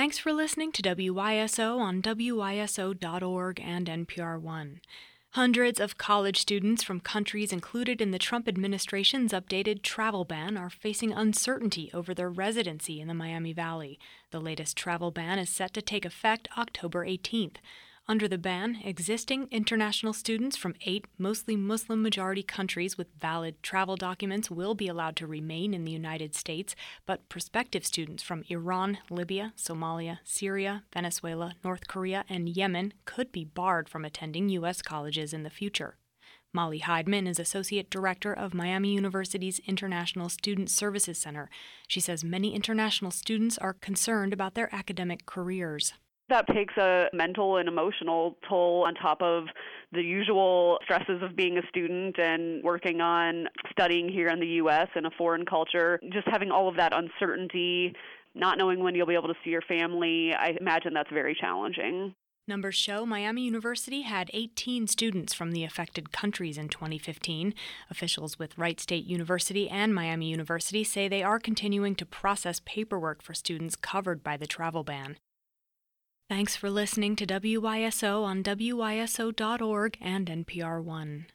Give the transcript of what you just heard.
Thanks for listening to WYSO on WYSO.org and NPR One. Hundreds of college students from countries included in the Trump administration's updated travel ban are facing uncertainty over their residency in the Miami Valley. The latest travel ban is set to take effect October 18th. Under the ban, existing international students from 8 mostly Muslim-majority countries with valid travel documents will be allowed to remain in the United States, but prospective students from Iran, Libya, Somalia, Syria, Venezuela, North Korea, and Yemen could be barred from attending U.S. colleges in the future. Molly Heidman is Associate Director of Miami University's International Student Services Center. She says many international students are concerned about their academic careers. That takes a mental and emotional toll on top of the usual stresses of being a student and working on studying here in the U.S. in a foreign culture. Just having all of that uncertainty, not knowing when you'll be able to see your family, I imagine that's very challenging. Numbers show Miami University had 18 students from the affected countries in 2015. Officials with Wright State University and Miami University say they are continuing to process paperwork for students covered by the travel ban. Thanks for listening to WYSO on WYSO.org and NPR One.